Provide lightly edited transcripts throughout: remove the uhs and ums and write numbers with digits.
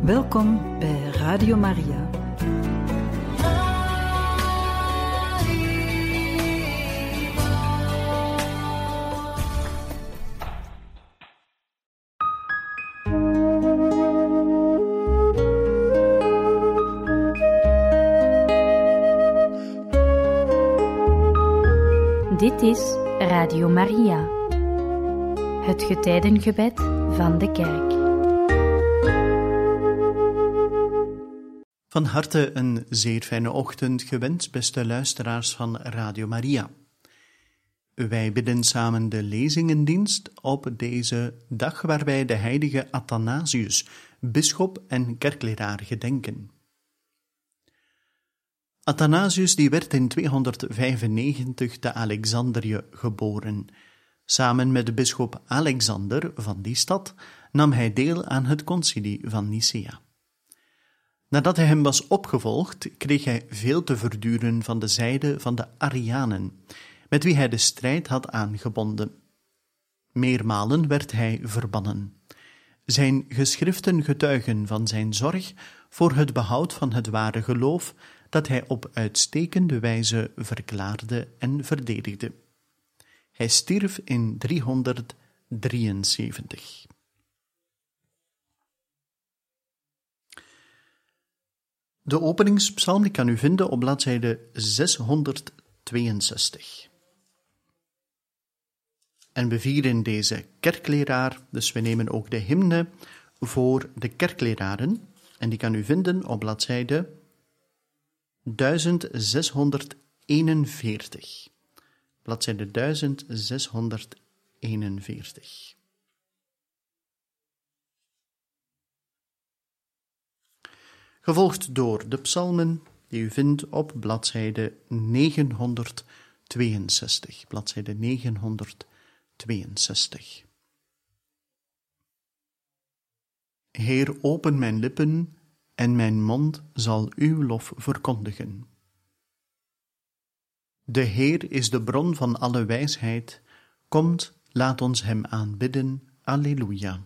Welkom bij Radio Maria. Dit is Radio Maria, het getijdengebed van de Kerk. Van harte een zeer fijne ochtend gewenst, beste luisteraars van Radio Maria. Wij bidden samen de lezingendienst op deze dag waar wij de heilige Athanasius, bisschop en kerkleraar, gedenken. Athanasius die werd in 295 te Alexandrië geboren. Samen met de bisschop Alexander van die stad nam hij deel aan het concilie van Nicea. Nadat hij hem was opgevolgd, kreeg hij veel te verduren van de zijde van de Arianen, met wie hij de strijd had aangebonden. Meermalen werd hij verbannen. Zijn geschriften getuigen van zijn zorg voor het behoud van het ware geloof dat hij op uitstekende wijze verklaarde en verdedigde. Hij stierf in 373. De openingspsalm die kan u vinden op bladzijde 662. En we vieren deze kerkleraar, dus we nemen ook de hymne voor de kerkleraren, en die kan u vinden op bladzijde 1641. Bladzijde 1641. Gevolgd door de psalmen die u vindt op bladzijde 962. Bladzijde 962. Heer, open mijn lippen en mijn mond zal uw lof verkondigen. De Heer is de bron van alle wijsheid. Komt, laat ons hem aanbidden. Alleluia.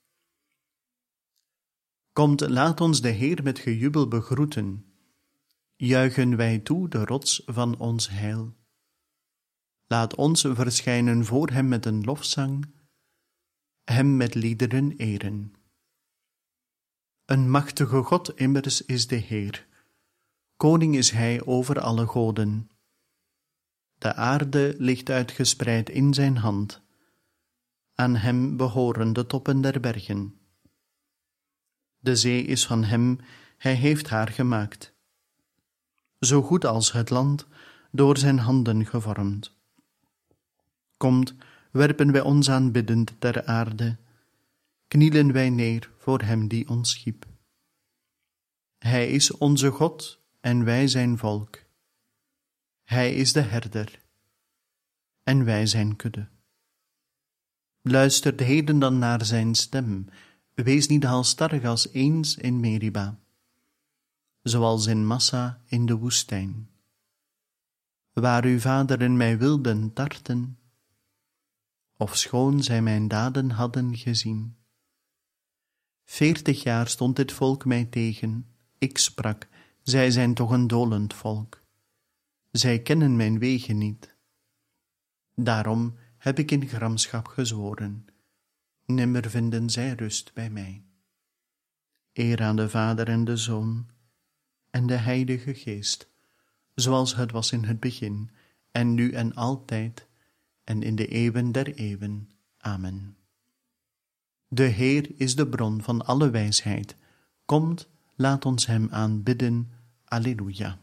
Komt, laat ons de Heer met gejubel begroeten. Juichen wij toe de rots van ons heil. Laat ons verschijnen voor hem met een lofzang, hem met liederen eren. Een machtige God immers is de Heer. Koning is hij over alle goden. De aarde ligt uitgespreid in zijn hand. Aan hem behoren de toppen der bergen. De zee is van hem, hij heeft haar gemaakt. Zo goed als het land, door zijn handen gevormd. Komt, werpen wij ons aanbiddend ter aarde, knielen wij neer voor hem die ons schiep. Hij is onze God en wij zijn volk. Hij is de herder en wij zijn kudde. Luistert heden dan naar zijn stem, wees niet halsstarrig als eens in Meriba, zoals in Massa in de woestijn, waar uw vaderen mij wilden tarten, ofschoon zij mijn daden hadden gezien. 40 jaar stond dit volk mij tegen, ik sprak, zij zijn toch een dolend volk. Zij kennen mijn wegen niet. Daarom heb ik in gramschap gezworen, nimmer vinden zij rust bij mij. Eer aan de Vader en de Zoon en de Heilige Geest, zoals het was in het begin, en nu en altijd, en in de eeuwen der eeuwen. Amen. De Heer is de bron van alle wijsheid. Komt, laat ons hem aanbidden. Alleluia.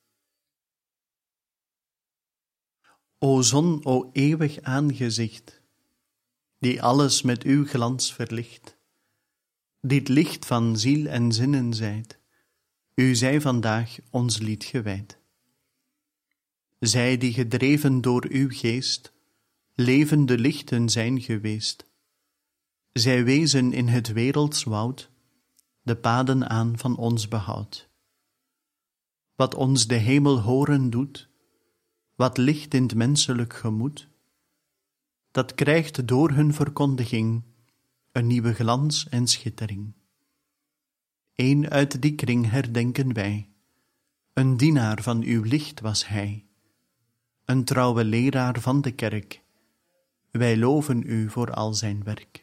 O zon, o eeuwig aangezicht, die alles met uw glans verlicht, die het licht van ziel en zinnen zijt, u zij vandaag ons lied gewijd. Zij die gedreven door uw geest, levende lichten zijn geweest, zij wezen in het werelds woud, de paden aan van ons behoud. Wat ons de hemel horen doet, wat licht in het menselijk gemoed, dat krijgt door hun verkondiging een nieuwe glans en schittering. Een uit die kring herdenken wij. Een dienaar van uw licht was hij, een trouwe leraar van de kerk. Wij loven u voor al zijn werk.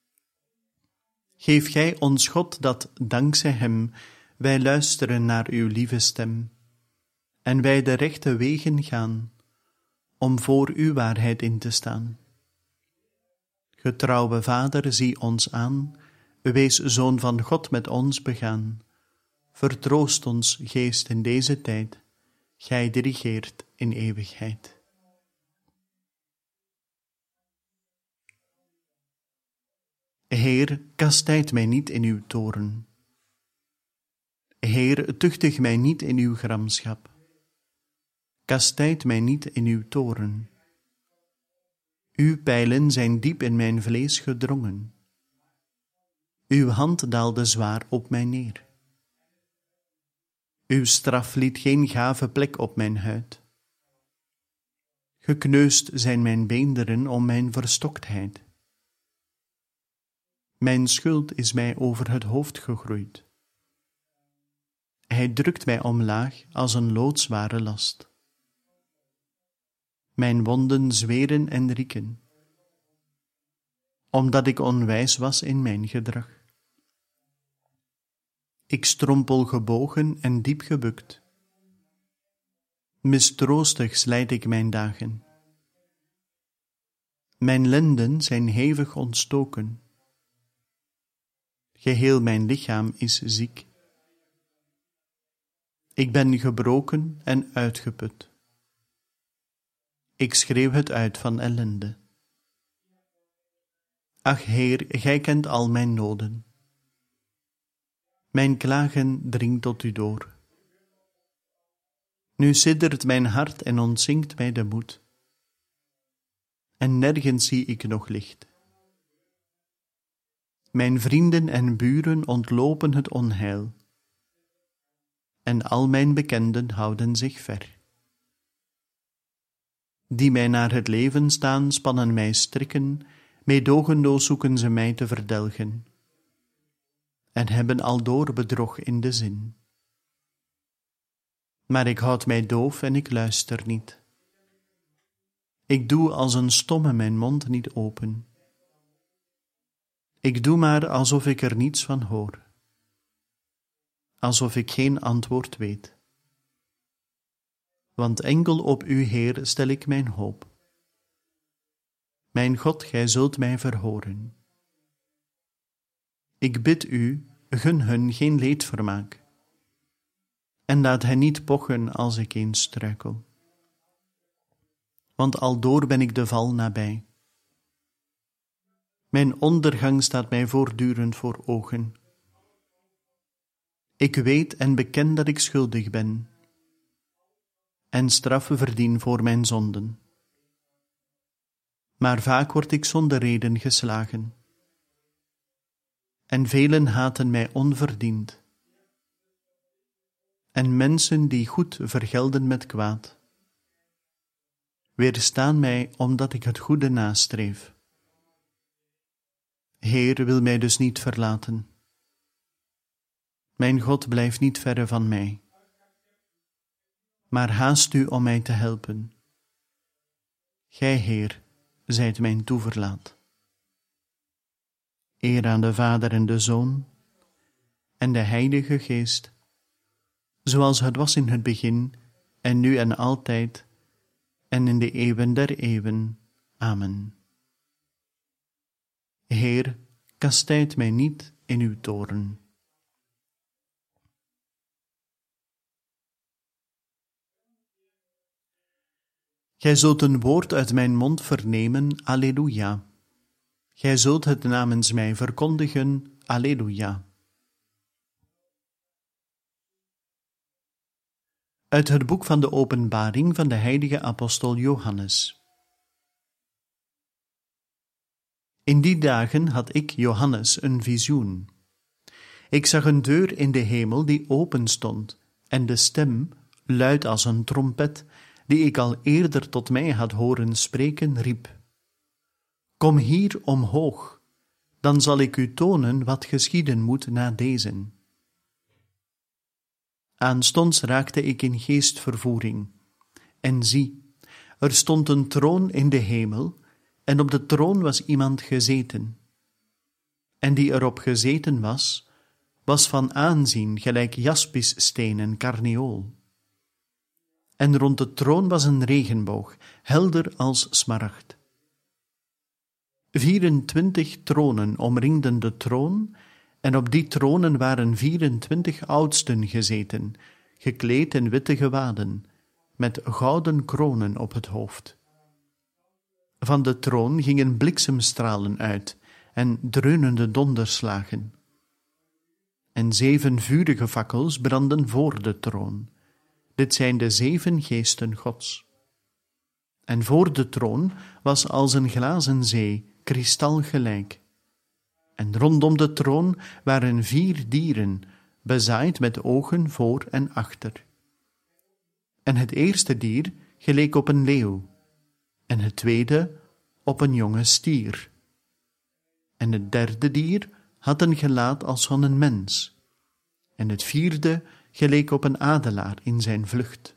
Geef gij ons God dat, dankzij hem, wij luisteren naar uw lieve stem, en wij de rechte wegen gaan, om voor uw waarheid in te staan. Getrouwe Vader, zie ons aan, wees Zoon van God met ons begaan. Vertroost ons, Geest, in deze tijd, gij dirigeert in eeuwigheid. Heer, kastijd mij niet in uw toorn. Heer, tuchtig mij niet in uw gramschap. Kastijd mij niet in uw toorn. Uw pijlen zijn diep in mijn vlees gedrongen. Uw hand daalde zwaar op mij neer. Uw straf liet geen gave plek op mijn huid. Gekneusd zijn mijn beenderen om mijn verstoktheid. Mijn schuld is mij over het hoofd gegroeid. Hij drukt mij omlaag als een loodzware last. Mijn wonden zweren en rieken, omdat ik onwijs was in mijn gedrag. Ik strompel gebogen en diep gebukt. Mistroostig slijt ik mijn dagen. Mijn lenden zijn hevig ontstoken. Geheel mijn lichaam is ziek. Ik ben gebroken en uitgeput. Ik schreeuw het uit van ellende. Ach Heer, gij kent al mijn noden. Mijn klagen dringt tot u door. Nu siddert mijn hart en ontzinkt mij de moed. En nergens zie ik nog licht. Mijn vrienden en buren ontlopen het onheil. En al mijn bekenden houden zich ver. Die mij naar het leven staan, spannen mij strikken, meedogenloos zoeken ze mij te verdelgen. En hebben aldoor bedrog in de zin. Maar ik houd mij doof en ik luister niet. Ik doe als een stomme mijn mond niet open. Ik doe maar alsof ik er niets van hoor. Alsof ik geen antwoord weet. Want enkel op u, Heer, stel ik mijn hoop. Mijn God, gij zult mij verhoren. Ik bid u, gun hun geen leedvermaak. En laat hen niet pochen als ik eens struikel. Want aldoor ben ik de val nabij. Mijn ondergang staat mij voortdurend voor ogen. Ik weet en beken dat ik schuldig ben. En straf verdien voor mijn zonden. Maar vaak word ik zonder reden geslagen. En velen haten mij onverdiend. En mensen die goed vergelden met kwaad, weerstaan mij omdat ik het goede nastreef. Heer, wil mij dus niet verlaten. Mijn God, blijft niet verre van mij. Maar haast u om mij te helpen. Gij, Heer, zijt mijn toeverlaat. Eer aan de Vader en de Zoon en de Heilige Geest, zoals het was in het begin, en nu en altijd, en in de eeuwen der eeuwen. Amen. Heer, kastijd mij niet in uw toorn. Gij zult een woord uit mijn mond vernemen, Alleluia. Gij zult het namens mij verkondigen, Alleluia. Uit het boek van de Openbaring van de heilige apostel Johannes. In die dagen had ik, Johannes, een visioen. Ik zag een deur in de hemel die open stond, en de stem, luid als een trompet, die ik al eerder tot mij had horen spreken, riep: Kom hier omhoog, dan zal ik u tonen wat geschieden moet na dezen. Aanstonds raakte ik in geestvervoering. En zie, er stond een troon in de hemel, en op de troon was iemand gezeten. En die erop gezeten was van aanzien gelijk jaspissteen en karneool. En rond de troon was een regenboog, helder als smaragd. 24 tronen omringden de troon, en op die tronen waren 24 oudsten gezeten, gekleed in witte gewaden, met gouden kronen op het hoofd. Van de troon gingen bliksemstralen uit en dreunende donderslagen. En 7 vurige fakkels brandden voor de troon. Dit zijn de 7 geesten Gods. En voor de troon was als een glazen zee, kristalgelijk. En rondom de troon waren 4 dieren, bezaaid met ogen voor en achter. En het eerste dier geleek op een leeuw, en het tweede op een jonge stier. En het derde dier had een gelaat als van een mens, en het vierde geleek op een adelaar in zijn vlucht.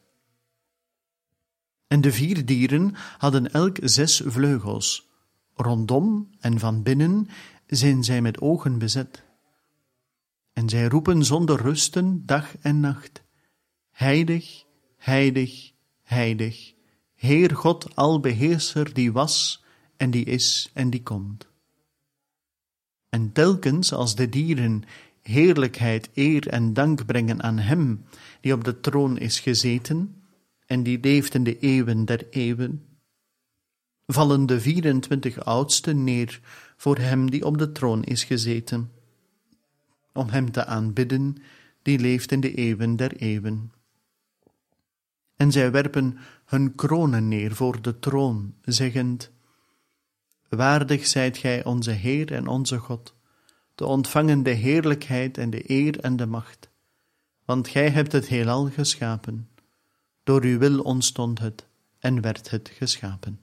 En de 4 dieren hadden elk 6 vleugels. Rondom en van binnen zijn zij met ogen bezet. En zij roepen zonder rusten dag en nacht: Heilig, heilig, heilig, Heer God albeheerser, die was en die is en die komt. En telkens als de dieren heerlijkheid, eer en dank brengen aan Hem die op de troon is gezeten en die leeft in de eeuwen der eeuwen, vallen de 24 oudsten neer voor Hem die op de troon is gezeten, om Hem te aanbidden die leeft in de eeuwen der eeuwen. En zij werpen hun kronen neer voor de troon, zeggend: Waardig zijt gij onze Heer en onze God, te ontvangen de heerlijkheid en de eer en de macht, want gij hebt het heelal geschapen. Door uw wil ontstond het en werd het geschapen.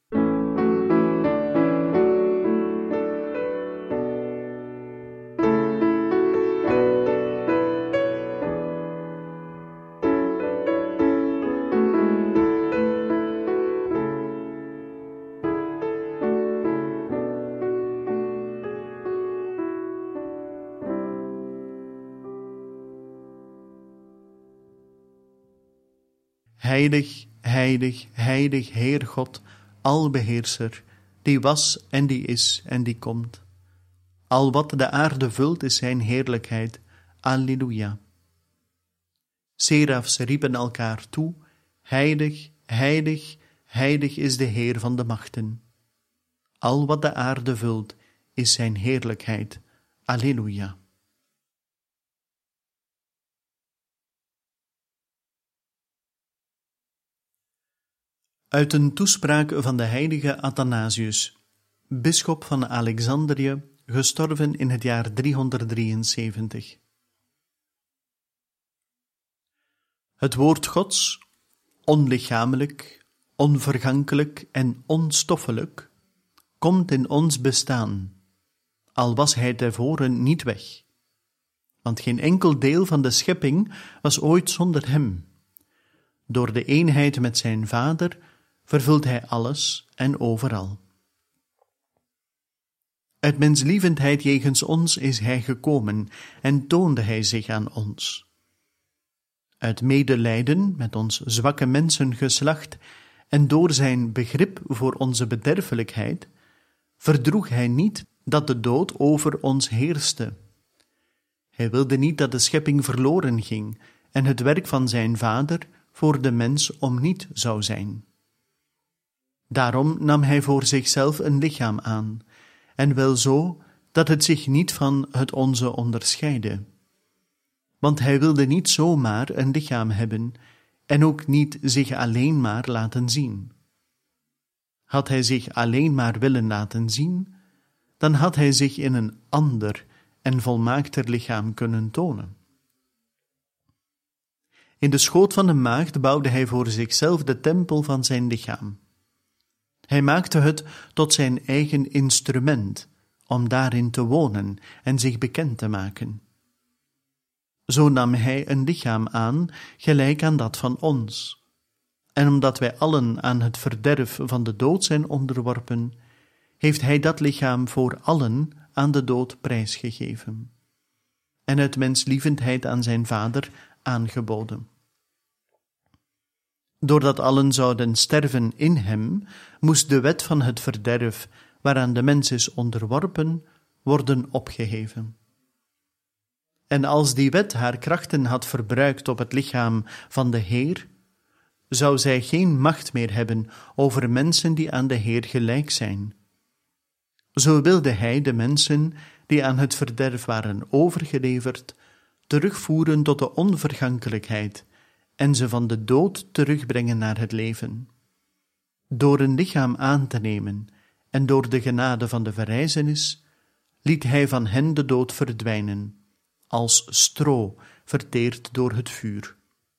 Heilig, heilig, heilig, Heer God, albeheerser, die was en die is en die komt. Al wat de aarde vult is zijn heerlijkheid. Alleluia. Serafs riepen elkaar toe: Heilig, heilig, heilig is de Heer van de machten. Al wat de aarde vult is zijn heerlijkheid. Alleluia. Uit een toespraak van de heilige Athanasius, bisschop van Alexandrië, gestorven in het jaar 373. Het woord Gods, onlichamelijk, onvergankelijk en onstoffelijk, komt in ons bestaan, al was hij tevoren niet weg. Want geen enkel deel van de schepping was ooit zonder hem. Door de eenheid met zijn Vader vervult hij alles en overal. Uit menslievendheid jegens ons is hij gekomen en toonde hij zich aan ons. Uit medelijden met ons zwakke mensengeslacht en door zijn begrip voor onze bederfelijkheid verdroeg hij niet dat de dood over ons heerste. Hij wilde niet dat de schepping verloren ging en het werk van zijn Vader voor de mens omniet zou zijn. Daarom nam hij voor zichzelf een lichaam aan, en wel zo dat het zich niet van het onze onderscheidde. Want hij wilde niet zomaar een lichaam hebben, en ook niet zich alleen maar laten zien. Had hij zich alleen maar willen laten zien, dan had hij zich in een ander en volmaakter lichaam kunnen tonen. In de schoot van de maagd bouwde hij voor zichzelf de tempel van zijn lichaam. Hij maakte het tot zijn eigen instrument, om daarin te wonen en zich bekend te maken. Zo nam hij een lichaam aan, gelijk aan dat van ons. En omdat wij allen aan het verderf van de dood zijn onderworpen, heeft hij dat lichaam voor allen aan de dood prijsgegeven. En uit menslievendheid aan zijn Vader aangeboden. Doordat allen zouden sterven in hem, moest de wet van het verderf, waaraan de mens is onderworpen, worden opgeheven. En als die wet haar krachten had verbruikt op het lichaam van de Heer, zou zij geen macht meer hebben over mensen die aan de Heer gelijk zijn. Zo wilde hij de mensen die aan het verderf waren overgeleverd, terugvoeren tot de onvergankelijkheid en ze van de dood terugbrengen naar het leven. Door een lichaam aan te nemen en door de genade van de verrijzenis, liet hij van hen de dood verdwijnen, als stro verteerd door het vuur.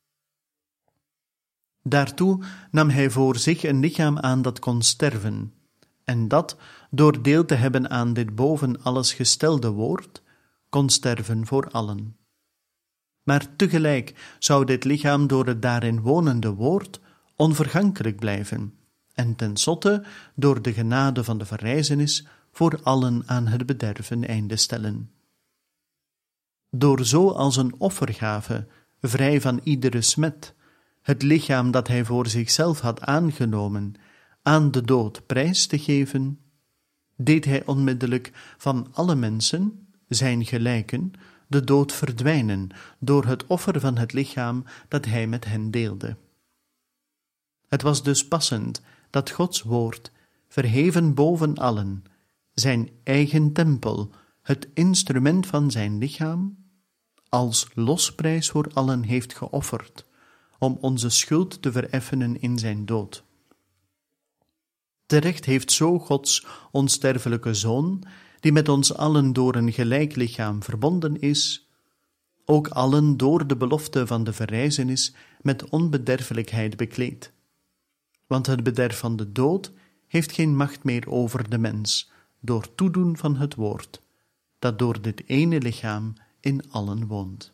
Daartoe nam hij voor zich een lichaam aan dat kon sterven, en dat, door deel te hebben aan dit boven alles gestelde woord, kon sterven voor allen. Maar tegelijk zou dit lichaam door het daarin wonende woord onvergankelijk blijven, en tenslotte door de genade van de verrijzenis voor allen aan het bederf een einde stellen. Door zo als een offergave, vrij van iedere smet, het lichaam dat hij voor zichzelf had aangenomen, aan de dood prijs te geven, deed hij onmiddellijk van alle mensen, zijn gelijken, de dood verdwijnen door het offer van het lichaam dat hij met hen deelde. Het was dus passend dat Gods woord, verheven boven allen, zijn eigen tempel, het instrument van zijn lichaam, als losprijs voor allen heeft geofferd, om onze schuld te vereffenen in zijn dood. Terecht heeft zo Gods onsterfelijke Zoon, die met ons allen door een gelijk lichaam verbonden is, ook allen door de belofte van de verrijzenis met onbederfelijkheid bekleed. Want het bederf van de dood heeft geen macht meer over de mens, door toedoen van het woord, dat door dit ene lichaam in allen woont.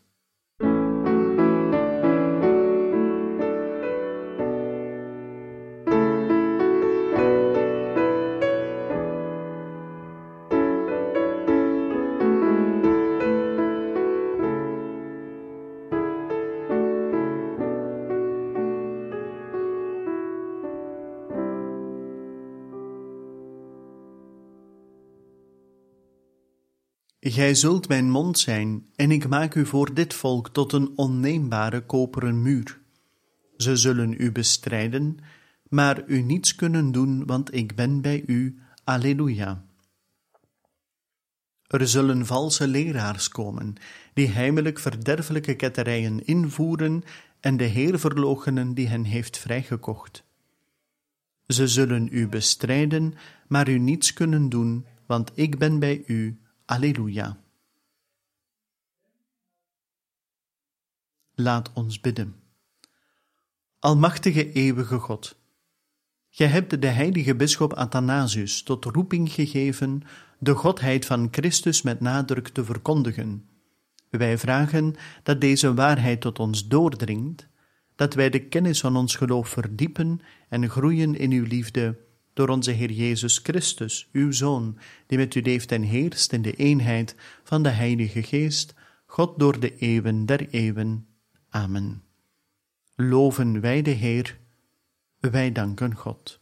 Gij zult mijn mond zijn, en ik maak u voor dit volk tot een onneembare koperen muur. Ze zullen u bestrijden, maar u niets kunnen doen, want ik ben bij u. Alleluia. Er zullen valse leraars komen, die heimelijk verderfelijke ketterijen invoeren en de Heer verloochenen die hen heeft vrijgekocht. Ze zullen u bestrijden, maar u niets kunnen doen, want ik ben bij u. Alleluia. Laat ons bidden. Almachtige eeuwige God, gij hebt de heilige bisschop Athanasius tot roeping gegeven de godheid van Christus met nadruk te verkondigen. Wij vragen dat deze waarheid tot ons doordringt, dat wij de kennis van ons geloof verdiepen en groeien in uw liefde, door onze Heer Jezus Christus, uw Zoon, die met u leeft en heerst in de eenheid van de Heilige Geest, God door de eeuwen der eeuwen. Amen. Loven wij de Heer, wij danken God.